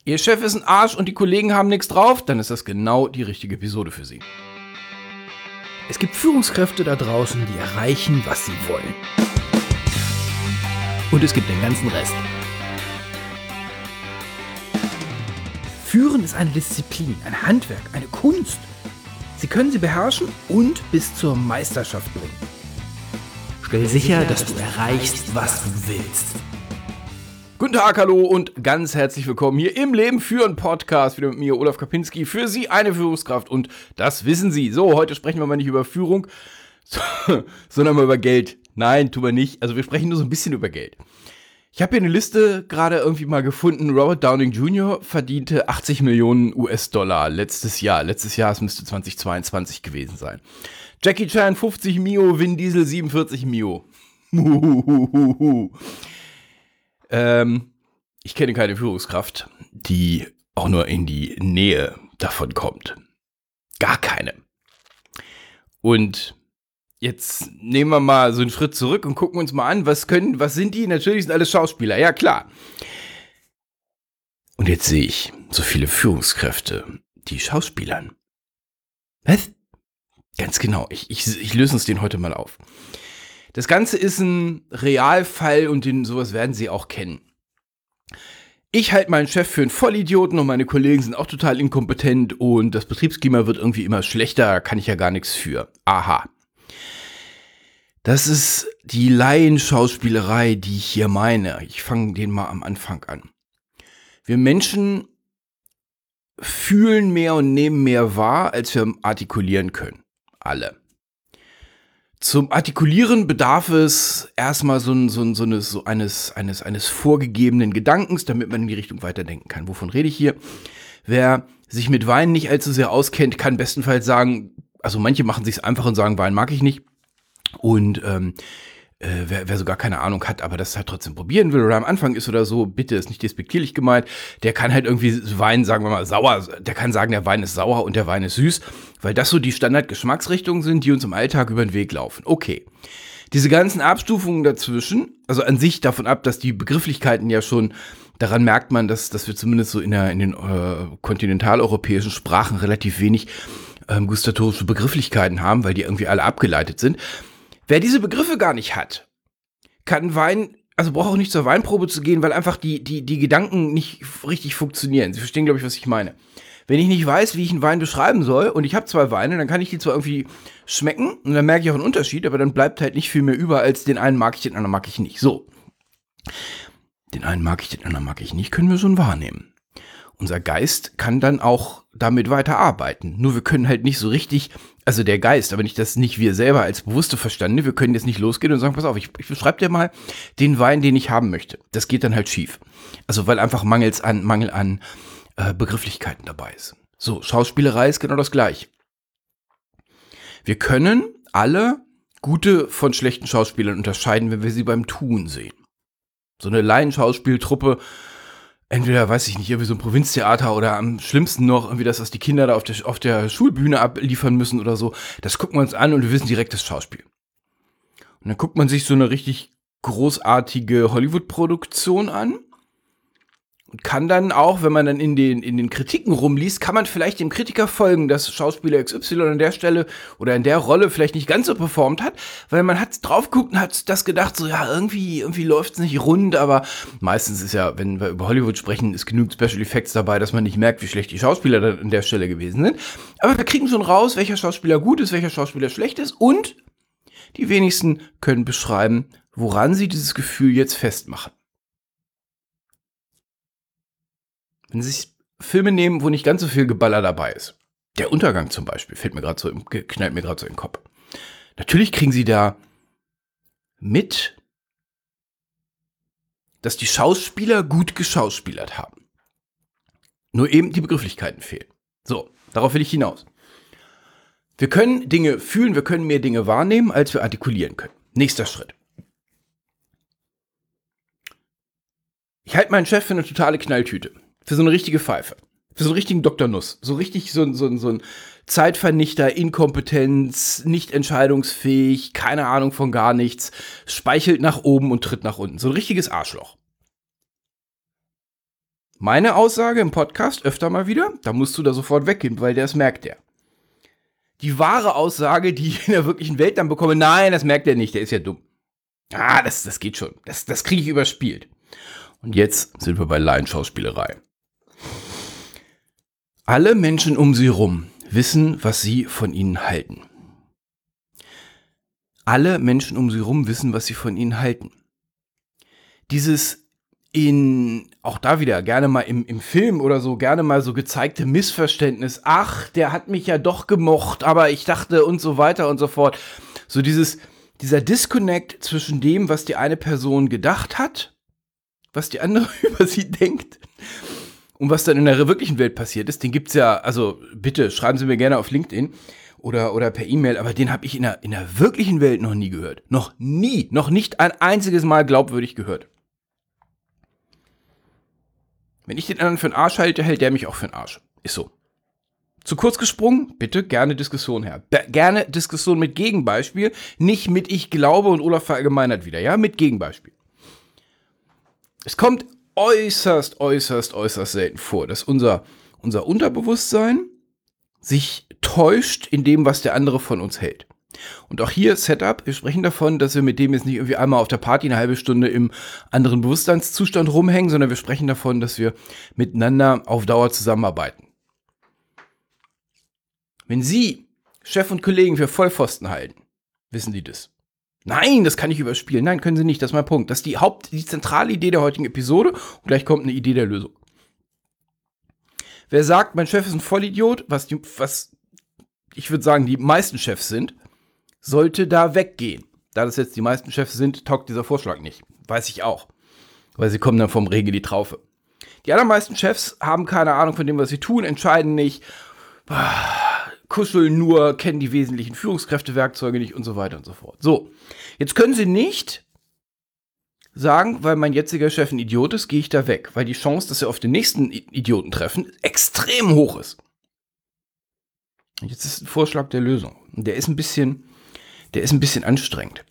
Ihr Chef ist ein Arsch und die Kollegen haben nichts drauf, dann ist das genau die richtige Episode für Sie. Es gibt Führungskräfte da draußen, die erreichen, was sie wollen. Und es gibt den ganzen Rest. Führen ist eine Disziplin, ein Handwerk, eine Kunst. Sie können sie beherrschen und bis zur Meisterschaft bringen. Stell sicher, dass du erreichst, was du willst. Guten Tag, hallo und ganz herzlich willkommen hier im Leben führen Podcast. Wieder mit mir, Olaf Kapinski. Für Sie eine Führungskraft und das wissen Sie. So, heute sprechen wir mal nicht über Führung, sondern mal über Geld. Nein, tun wir nicht. Also wir sprechen nur so ein bisschen über Geld. Ich habe hier eine Liste gerade irgendwie mal gefunden. Robert Downey Jr. verdiente 80 Millionen US-Dollar letztes Jahr. Letztes Jahr, es müsste 2022 gewesen sein. Jackie Chan 50 Mio, Vin Diesel 47 Mio. Ich kenne keine Führungskraft, die auch nur in die Nähe davon kommt. Gar keine. Und jetzt nehmen wir mal so einen Schritt zurück und gucken uns mal an, was sind die? Natürlich sind alles Schauspieler, ja klar. Und jetzt sehe ich so viele Führungskräfte, die schauspielern. Was? Ganz genau, ich löse uns den heute mal auf. Das Ganze ist ein Realfall und sowas werden Sie auch kennen. Ich halte meinen Chef für einen Vollidioten und meine Kollegen sind auch total inkompetent und das Betriebsklima wird irgendwie immer schlechter, da kann ich ja gar nichts für. Aha. Das ist die Laienschauspielerei, die ich hier meine. Ich fange den mal am Anfang an. Wir Menschen fühlen mehr und nehmen mehr wahr, als wir artikulieren können. Alle. Zum Artikulieren bedarf es erstmal eines vorgegebenen Gedankens, damit man in die Richtung weiterdenken kann. Wovon rede ich hier? Wer sich mit Wein nicht allzu sehr auskennt, kann bestenfalls sagen, also manche machen sich's einfach und sagen, Wein mag ich nicht. Und wer sogar keine Ahnung hat, aber das halt trotzdem probieren will oder am Anfang ist oder so, bitte, ist nicht despektierlich gemeint, der kann halt irgendwie Wein, sagen wir mal, sauer, der kann sagen, der Wein ist sauer und der Wein ist süß, weil das so die Standardgeschmacksrichtungen sind, die uns im Alltag über den Weg laufen. Okay. Diese ganzen Abstufungen dazwischen, also an sich davon ab, dass die Begrifflichkeiten ja schon, daran merkt man, dass wir zumindest so in den kontinentaleuropäischen Sprachen relativ wenig gustatorische Begrifflichkeiten haben, weil die irgendwie alle abgeleitet sind. Wer diese Begriffe gar nicht hat, kann Wein, also braucht auch nicht zur Weinprobe zu gehen, weil einfach die Gedanken nicht richtig funktionieren. Sie verstehen, glaube ich, was ich meine. Wenn ich nicht weiß, wie ich einen Wein beschreiben soll und ich habe zwei Weine, dann kann ich die zwar irgendwie schmecken und dann merke ich auch einen Unterschied, aber dann bleibt halt nicht viel mehr über, als den einen mag ich, den anderen mag ich nicht. So. Den einen mag ich, den anderen mag ich nicht, können wir schon wahrnehmen. Unser Geist kann dann auch damit weiterarbeiten. Nur wir können halt nicht so richtig, also der Geist, aber nicht wir selber als bewusste Verstande, wir können jetzt nicht losgehen und sagen, pass auf, ich beschreibe dir mal den Wein, den ich haben möchte. Das geht dann halt schief. Also weil einfach Mangel an Begrifflichkeiten dabei ist. So, Schauspielerei ist genau das Gleiche. Wir können alle gute von schlechten Schauspielern unterscheiden, wenn wir sie beim Tun sehen. So eine Laienschauspieltruppe, entweder, weiß ich nicht, irgendwie so ein Provinztheater oder am schlimmsten noch irgendwie das, was die Kinder da auf der Schulbühne abliefern müssen oder so. Das gucken wir uns an und wir wissen direkt das Schauspiel. Und dann guckt man sich so eine richtig großartige Hollywood-Produktion an und kann dann auch, wenn man dann in den Kritiken rumliest, kann man vielleicht dem Kritiker folgen, dass Schauspieler XY an der Stelle oder in der Rolle vielleicht nicht ganz so performt hat, weil man hat drauf geguckt und hat das gedacht, so ja, irgendwie läuft's nicht rund, aber meistens ist ja, wenn wir über Hollywood sprechen, ist genug Special Effects dabei, dass man nicht merkt, wie schlecht die Schauspieler dann an der Stelle gewesen sind. Aber wir kriegen schon raus, welcher Schauspieler gut ist, welcher Schauspieler schlecht ist und die wenigsten können beschreiben, woran sie dieses Gefühl jetzt festmachen. Wenn Sie sich Filme nehmen, wo nicht ganz so viel Geballer dabei ist. Der Untergang zum Beispiel, knallt mir gerade so in den Kopf. Natürlich kriegen Sie da mit, dass die Schauspieler gut geschauspielert haben. Nur eben die Begrifflichkeiten fehlen. So, darauf will ich hinaus. Wir können Dinge fühlen, wir können mehr Dinge wahrnehmen, als wir artikulieren können. Nächster Schritt. Ich halte meinen Chef für eine totale Knalltüte. Für so eine richtige Pfeife. Für so einen richtigen Dr. Nuss. So richtig so ein Zeitvernichter, Inkompetenz, nicht entscheidungsfähig, keine Ahnung von gar nichts, speichelt nach oben und tritt nach unten. So ein richtiges Arschloch. Meine Aussage im Podcast öfter mal wieder, da musst du da sofort weggehen, weil das merkt der. Die wahre Aussage, die ich in der wirklichen Welt dann bekomme, nein, das merkt er nicht, der ist ja dumm. Das geht schon. Das kriege ich überspielt. Und jetzt sind wir bei Laienschauspielerei. Alle Menschen um sie rum wissen, was sie von ihnen halten. Alle Menschen um sie rum wissen, was sie von ihnen halten. Dieses auch da wieder gerne mal im Film oder so, gerne mal so gezeigte Missverständnis. Ach, der hat mich ja doch gemocht, aber ich dachte und so weiter und so fort. So dieser Disconnect zwischen dem, was die eine Person gedacht hat, was die andere über sie denkt und was dann in der wirklichen Welt passiert ist, den gibt's ja, also bitte schreiben Sie mir gerne auf LinkedIn oder per E-Mail, aber den habe ich in der wirklichen Welt noch nie gehört. Noch nicht ein einziges Mal glaubwürdig gehört. Wenn ich den anderen für einen Arsch halte, hält der mich auch für einen Arsch. Ist so. Zu kurz gesprungen? Bitte gerne Diskussion her. Gerne Diskussion mit Gegenbeispiel. Nicht mit ich glaube und Olaf verallgemeinert wieder. Ja, mit Gegenbeispiel. Es kommt äußerst selten vor, dass unser Unterbewusstsein sich täuscht in dem, was der andere von uns hält. Und auch hier Setup, wir sprechen davon, dass wir mit dem jetzt nicht irgendwie einmal auf der Party eine halbe Stunde im anderen Bewusstseinszustand rumhängen, sondern wir sprechen davon, dass wir miteinander auf Dauer zusammenarbeiten. Wenn Sie Chef und Kollegen für Vollpfosten halten, wissen die das. Nein, das kann ich überspielen. Nein, können Sie nicht, das ist mein Punkt. Das ist die zentrale Idee der heutigen Episode und gleich kommt eine Idee der Lösung. Wer sagt, mein Chef ist ein Vollidiot, was ich würde sagen, die meisten Chefs sind, sollte da weggehen. Da das jetzt die meisten Chefs sind, taugt dieser Vorschlag nicht. Weiß ich auch. Weil sie kommen dann vom Regen in die Traufe. Die allermeisten Chefs haben keine Ahnung von dem, was sie tun, entscheiden nicht, kuscheln nur, kennen die wesentlichen Führungskräftewerkzeuge nicht und so weiter und so fort. So, jetzt können sie nicht sagen, weil mein jetziger Chef ein Idiot ist, gehe ich da weg. Weil die Chance, dass sie auf den nächsten Idioten treffen, extrem hoch ist. Und jetzt ist ein Vorschlag der Lösung. Und der ist ein bisschen anstrengend.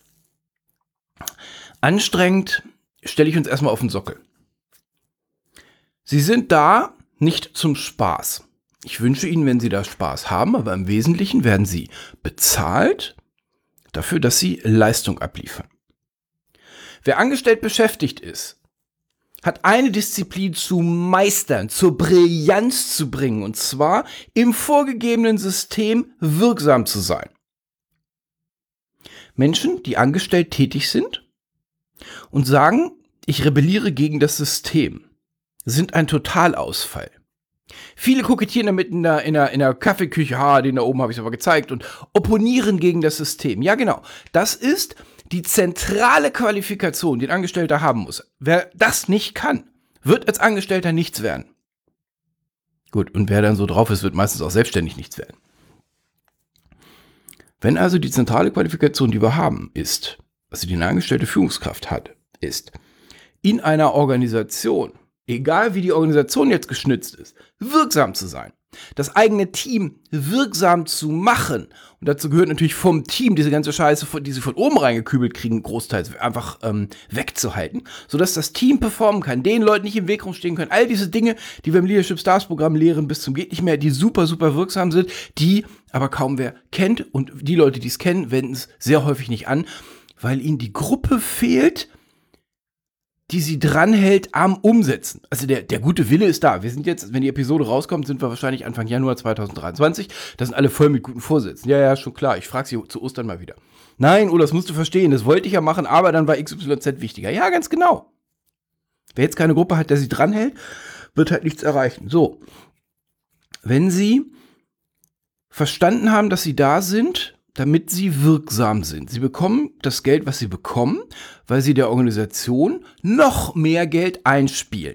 Anstrengend stelle ich uns erstmal auf den Sockel. Sie sind da nicht zum Spaß. Ich wünsche Ihnen, wenn Sie da Spaß haben, aber im Wesentlichen werden Sie bezahlt dafür, dass Sie Leistung abliefern. Wer angestellt beschäftigt ist, hat eine Disziplin zu meistern, zur Brillanz zu bringen, und zwar im vorgegebenen System wirksam zu sein. Menschen, die angestellt tätig sind und sagen, ich rebelliere gegen das System, sind ein Totalausfall. Viele kokettieren damit in der Kaffeeküche, den da oben habe ich aber gezeigt, und opponieren gegen das System. Ja, genau. Das ist die zentrale Qualifikation, die ein Angestellter haben muss. Wer das nicht kann, wird als Angestellter nichts werden. Gut, und wer dann so drauf ist, wird meistens auch selbstständig nichts werden. Wenn also die zentrale Qualifikation, die wir haben, ist, also die eine angestellte Führungskraft hat, ist, in einer Organisation, egal wie die Organisation jetzt geschnitzt ist, wirksam zu sein, das eigene Team wirksam zu machen. Und dazu gehört natürlich vom Team diese ganze Scheiße, die sie von oben reingekübelt kriegen, großteils einfach wegzuhalten, sodass das Team performen kann, den Leuten nicht im Weg rumstehen können. All diese Dinge, die wir im Leadership Stars Programm lehren bis zum geht nicht mehr, die super wirksam sind, die aber kaum wer kennt. Und die Leute, die es kennen, wenden es sehr häufig nicht an, weil ihnen die Gruppe fehlt, die sie dranhält am Umsetzen. Also der gute Wille ist da. Wir sind jetzt, wenn die Episode rauskommt, sind wir wahrscheinlich Anfang Januar 2023. Da sind alle voll mit guten Vorsätzen. Ja, schon klar. Ich frage sie zu Ostern mal wieder. Nein, das musst du verstehen. Das wollte ich ja machen, aber dann war XYZ wichtiger. Ja, ganz genau. Wer jetzt keine Gruppe hat, der sie dranhält, wird halt nichts erreichen. So. Wenn sie verstanden haben, dass sie da sind, damit sie wirksam sind. Sie bekommen das Geld, was sie bekommen, weil sie der Organisation noch mehr Geld einspielen.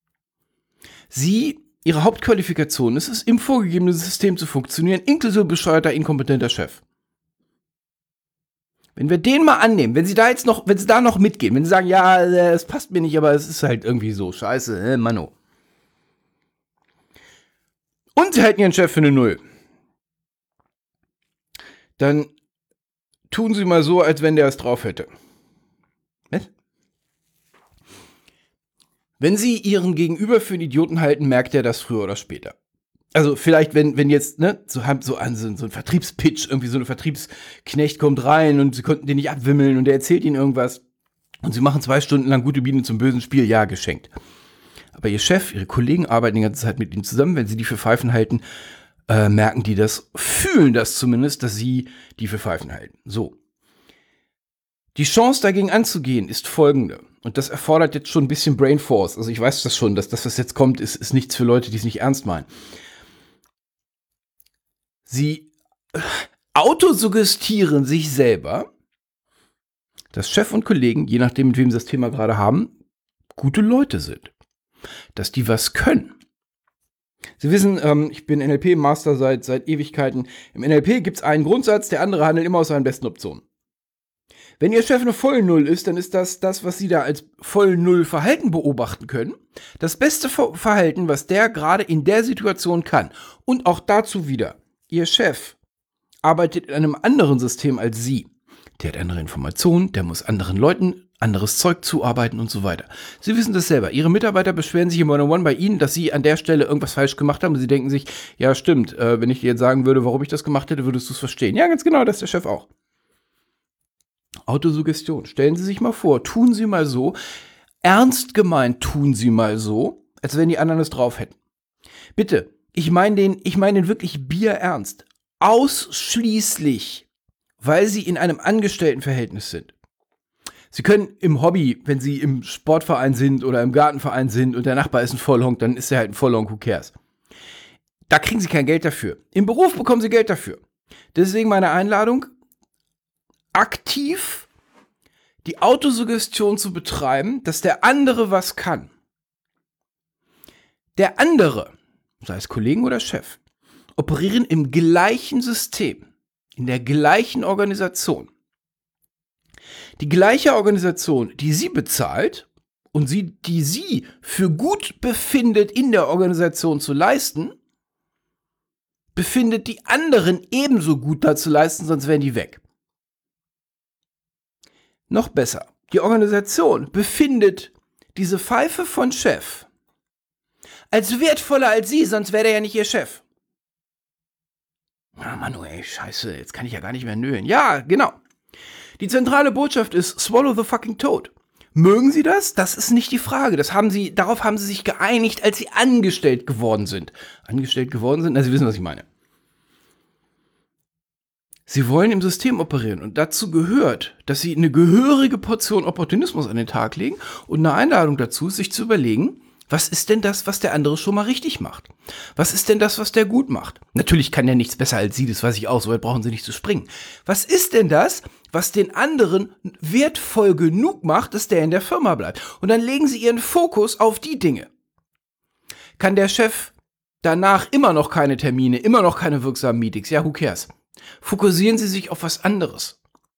Ihre Hauptqualifikation ist es, im vorgegebenen System zu funktionieren, inklusive bescheuerter, inkompetenter Chef. Wenn wir den mal annehmen, wenn sie da noch mitgehen, wenn sie sagen, ja, es passt mir nicht, aber es ist halt irgendwie so, scheiße, Manno. Und sie halten ihren Chef für eine Null. Dann tun sie mal so, als wenn der es drauf hätte. Was? Wenn Sie Ihren Gegenüber für einen Idioten halten, merkt er das früher oder später. Also vielleicht, wenn jetzt, ne, so ein Vertriebspitch, irgendwie so ein Vertriebsknecht kommt rein und Sie konnten den nicht abwimmeln und der erzählt Ihnen irgendwas und Sie machen 2 Stunden lang gute Biene zum bösen Spiel, ja, geschenkt. Aber Ihr Chef, Ihre Kollegen arbeiten die ganze Zeit mit Ihnen zusammen, wenn Sie die für Pfeifen halten, merken die das, fühlen das zumindest, dass Sie die für Pfeifen halten. So. Die Chance dagegen anzugehen ist folgende. Und das erfordert jetzt schon ein bisschen Brain Force. Also ich weiß das schon, dass das, was jetzt kommt, ist nichts für Leute, die es nicht ernst meinen. Sie autosuggestieren sich selber, dass Chef und Kollegen, je nachdem, mit wem sie das Thema gerade haben, gute Leute sind. Dass die was können. Sie wissen, ich bin NLP-Master seit Ewigkeiten. Im NLP gibt es einen Grundsatz, der andere handelt immer aus seinen besten Optionen. Wenn Ihr Chef eine volle Null ist, dann ist das, was Sie da als voll Null Verhalten beobachten können, das beste Verhalten, was der gerade in der Situation kann. Und auch dazu wieder, Ihr Chef arbeitet in einem anderen System als Sie. Der hat andere Informationen, der muss anderen Leuten anderes Zeug zuarbeiten und so weiter. Sie wissen das selber. Ihre Mitarbeiter beschweren sich im One-on-One bei Ihnen, dass Sie an der Stelle irgendwas falsch gemacht haben. Und Sie denken sich, ja stimmt, wenn ich dir jetzt sagen würde, warum ich das gemacht hätte, würdest du es verstehen. Ja, ganz genau, das ist der Chef auch. Autosuggestion. Stellen Sie sich mal vor, tun Sie mal so, ernst gemeint tun Sie mal so, als wenn die anderen es drauf hätten. Bitte, ich meine den wirklich bierernst. Ausschließlich, weil Sie in einem Angestelltenverhältnis sind. Sie können im Hobby, wenn Sie im Sportverein sind oder im Gartenverein sind und der Nachbar ist ein Vollhonk, dann ist er halt ein Vollhonk, who cares. Da kriegen Sie kein Geld dafür. Im Beruf bekommen Sie Geld dafür. Deswegen meine Einladung, aktiv die Autosuggestion zu betreiben, dass der andere was kann. Der andere, sei es Kollegen oder Chef, operieren im gleichen System, in der gleichen Organisation. Die gleiche Organisation, die Sie bezahlt und die Sie für gut befindet, in der Organisation zu leisten, befindet die anderen ebenso gut da zu leisten, sonst wären die weg. Noch besser, die Organisation befindet diese Pfeife von Chef als wertvoller als Sie, sonst wäre der ja nicht Ihr Chef. Ah, Manu, ey, scheiße, jetzt kann ich ja gar nicht mehr nölen. Ja, genau. Die zentrale Botschaft ist, swallow the fucking toad. Mögen Sie das? Das ist nicht die Frage. Darauf haben Sie sich geeinigt, als Sie angestellt geworden sind. Angestellt geworden sind? Na, Sie wissen, was ich meine. Sie wollen im System operieren und dazu gehört, dass Sie eine gehörige Portion Opportunismus an den Tag legen und eine Einladung dazu, sich zu überlegen, was ist denn das, was der andere schon mal richtig macht? Was ist denn das, was der gut macht? Natürlich kann der nichts besser als Sie, das weiß ich auch, so weit brauchen Sie nicht zu springen. Was ist denn das, was den anderen wertvoll genug macht, dass der in der Firma bleibt? Und dann legen Sie Ihren Fokus auf die Dinge. Kann der Chef danach immer noch keine Termine, immer noch keine wirksamen Meetings? Ja, who cares? Fokussieren Sie sich auf was anderes.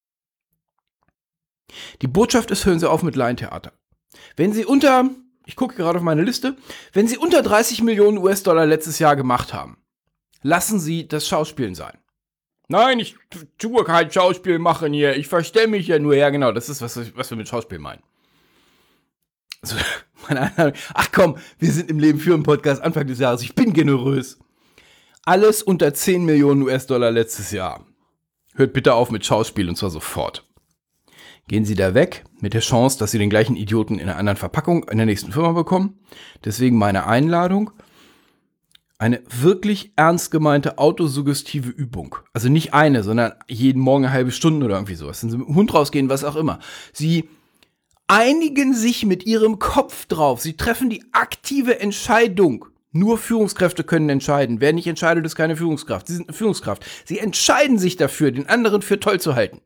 Die Botschaft ist, hören Sie auf mit Laientheater. Wenn Sie ich gucke gerade auf meine Liste, wenn Sie unter 30 Millionen US-Dollar letztes Jahr gemacht haben, lassen Sie das Schauspielen sein. Nein, ich tue kein Schauspiel machen hier, ich verstelle mich ja nur. Ja, genau, das ist, was wir mit Schauspiel meinen. Also, ach komm, wir sind im Leben für einen Podcast Anfang des Jahres, ich bin generös. Alles unter 10 Millionen US-Dollar letztes Jahr. Hört bitte auf mit Schauspiel und zwar sofort. Gehen Sie da weg mit der Chance, dass Sie den gleichen Idioten in einer anderen Verpackung in der nächsten Firma bekommen. Deswegen meine Einladung. Eine wirklich ernst gemeinte autosuggestive Übung. Also nicht eine, sondern jeden Morgen eine halbe Stunde oder irgendwie sowas. Wenn Sie mit dem Hund rausgehen, was auch immer. Sie einigen sich mit Ihrem Kopf drauf. Sie treffen die aktive Entscheidung. Nur Führungskräfte können entscheiden. Wer nicht entscheidet, ist keine Führungskraft. Sie sind eine Führungskraft. Sie entscheiden sich dafür, den anderen für toll zu halten.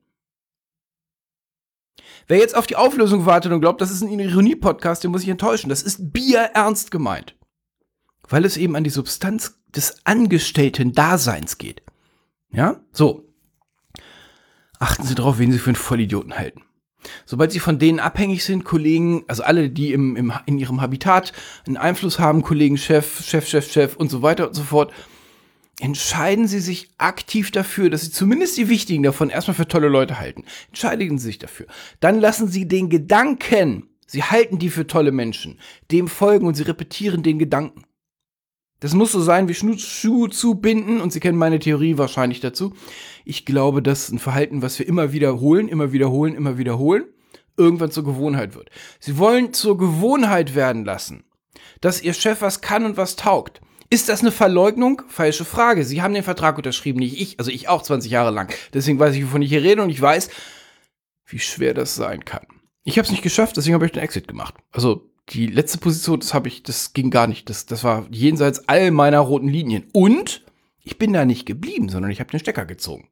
Wer jetzt auf die Auflösung wartet und glaubt, das ist ein Ironie-Podcast, den muss ich enttäuschen. Das ist bierernst gemeint. Weil es eben an die Substanz des Angestellten-Daseins geht. Ja? So. Achten Sie darauf, wen Sie für einen Vollidioten halten. Sobald Sie von denen abhängig sind, Kollegen, also alle, die in ihrem Habitat einen Einfluss haben, Kollegen, Chef und so weiter und so fort, entscheiden Sie sich aktiv dafür, dass Sie zumindest die Wichtigen davon erstmal für tolle Leute halten. Entscheiden Sie sich dafür. Dann lassen Sie den Gedanken, Sie halten die für tolle Menschen, dem folgen und sie repetieren den Gedanken. Das muss so sein wie Schuhe zubinden und Sie kennen meine Theorie wahrscheinlich dazu. Ich glaube, dass ein Verhalten, was wir immer wiederholen, irgendwann zur Gewohnheit wird. Sie wollen zur Gewohnheit werden lassen, dass Ihr Chef was kann und was taugt. Ist das eine Verleugnung? Falsche Frage. Sie haben den Vertrag unterschrieben, nicht ich. Also ich auch 20 Jahre lang. Deswegen weiß ich, wovon ich hier rede und ich weiß, wie schwer das sein kann. Ich habe es nicht geschafft, deswegen habe ich den Exit gemacht. Also die letzte Position, das ging gar nicht. Das war jenseits all meiner roten Linien. Und ich bin da nicht geblieben, sondern ich habe den Stecker gezogen.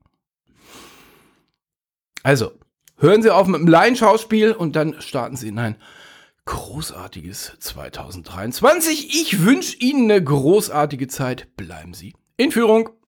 Also, hören Sie auf mit dem Laienschauspiel und dann starten Sie in ein großartiges 2023. Ich wünsche Ihnen eine großartige Zeit. Bleiben Sie in Führung.